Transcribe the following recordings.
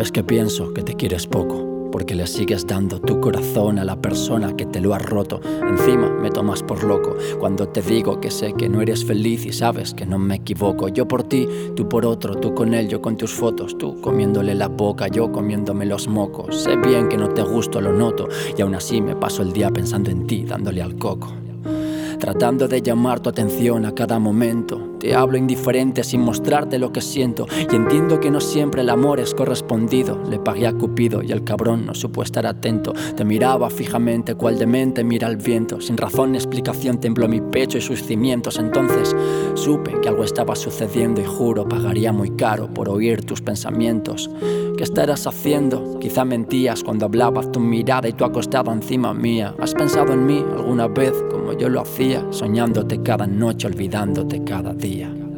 Sabes que pienso que te quieres poco, porque le sigues dando tu corazón a la persona que te lo ha roto. Encima me tomas por loco cuando te digo que sé que no eres feliz y sabes que no me equivoco. Yo por ti, tú por otro, tú con él, yo con tus fotos, tú comiéndole la boca, yo comiéndome los mocos. Sé bien que no te gusto, lo noto, y aún así me paso el día pensando en ti, dándole al coco, tratando de llamar tu atención a cada momento. Te hablo indiferente sin mostrarte lo que siento, y entiendo que no siempre el amor es correspondido. Le pagué a Cupido y el cabrón no supo estar atento. Te miraba fijamente cual demente mira el viento. Sin razón ni explicación tembló mi pecho y sus cimientos. Entonces supe que algo estaba sucediendo y juro pagaría muy caro por oír tus pensamientos. ¿Qué estarás haciendo? Quizá mentías cuando hablabas tu mirada y tú acostada encima mía. ¿Has pensado en mí alguna vez como yo lo hacía? Soñándote cada noche, olvidándote cada día.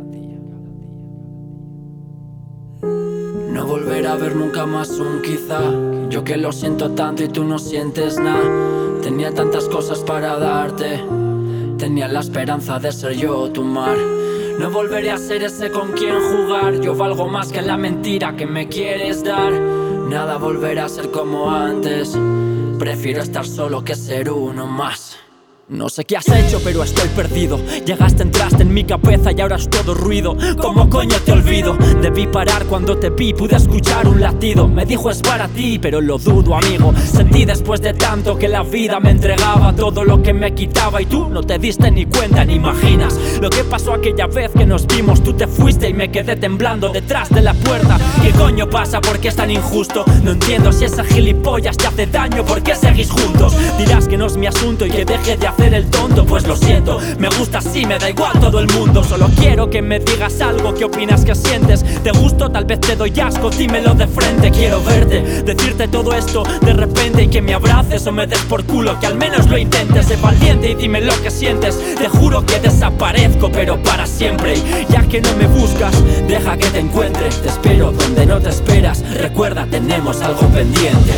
No volver a ver nunca más un quizá. Yo que lo siento tanto y tú no sientes nada. Tenía tantas cosas para darte. Tenía la esperanza de ser yo tu mar. No volveré a ser ese con quien jugar. Yo valgo más que la mentira que me quieres dar. Nada volverá a ser como antes. Prefiero estar solo que ser uno más. No sé qué has hecho, pero estoy perdido. Llegaste, entraste en mi cabeza y ahora es todo ruido. ¿Cómo coño te olvido? Debí parar cuando te vi, pude escuchar un latido. Me dijo es para ti, pero lo dudo, amigo. Sentí después de tanto que la vida me entregaba todo lo que me quitaba y tú no te diste ni cuenta ni imaginas lo que pasó aquella vez que nos vimos. Tú te fuiste y me quedé temblando detrás de la puerta. ¿Qué coño pasa? ¿Por qué es tan injusto? No entiendo si esa gilipollas te hace daño. ¿Por qué seguís juntos? Dirás que no es mi asunto y que deje de hacer el tonto, pues lo siento, me gusta así, me da igual todo el mundo. Solo quiero que me digas algo, ¿qué opinas, qué sientes? ¿Te gusto? Tal vez te doy asco, dímelo de frente. Quiero verte, decirte todo esto de repente y que me abraces o me des por culo, que al menos lo intentes. Sé valiente y dime lo que sientes. Te juro que desaparezco, pero para siempre. Y ya que no me buscas, deja que te encuentre. Te espero donde no te esperas. Recuerda, tenemos algo pendiente.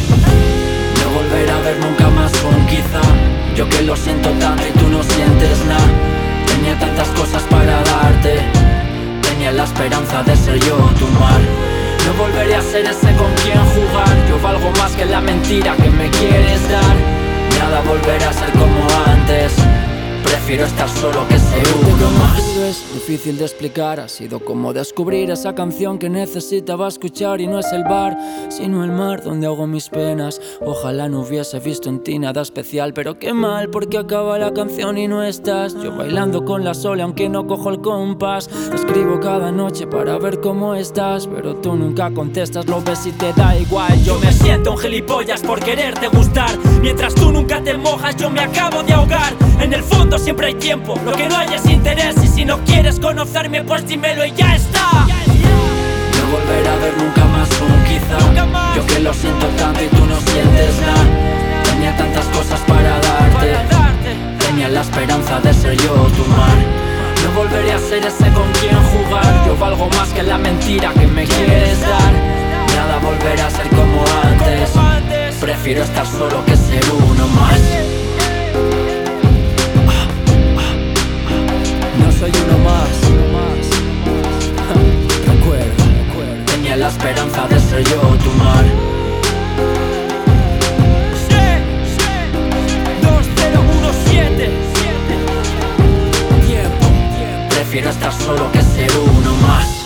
No volver a ver nunca más un quizá. Yo que lo siento tanto y tú no sientes nada. Tenía tantas cosas para darte. Tenía la esperanza de ser yo tu mar. No volveré a ser ese con quien jugar. Yo valgo más que la mentira que me quieres dar. Nada volverá a ser como antes. Prefiero estar solo que ser uno más. Es difícil de explicar, ha sido como descubrir esa canción que necesitaba escuchar. Y no es el bar, sino el mar donde ahogo mis penas. Ojalá no hubiese visto en ti nada especial, pero qué mal porque acaba la canción y no estás. Yo bailando con la sola aunque no cojo el compás. Te escribo cada noche para ver cómo estás, pero tú nunca contestas, lo ves y te da igual. Yo me siento un gilipollas por quererte gustar. Mientras tú nunca te mojas yo me acabo de ahogar. En el fondo siempre hay tiempo, lo que no hay es interés. Y si no quieres conocerme pues dímelo y ya está. No volver a ver nunca más un quizá. Yo que lo siento tanto y tú no sientes nada. Tenía tantas cosas para darte. Tenía la esperanza de ser yo tu mar. No volveré a ser ese con quien jugar. Yo valgo más que la mentira que me quieres dar. Nada volverá a ser como antes. Prefiero estar solo que ser uno más. Soy uno más. Recuerda, tenía la esperanza de ser yo tu mar. 2017. Tiempo. Prefiero estar solo que ser uno más.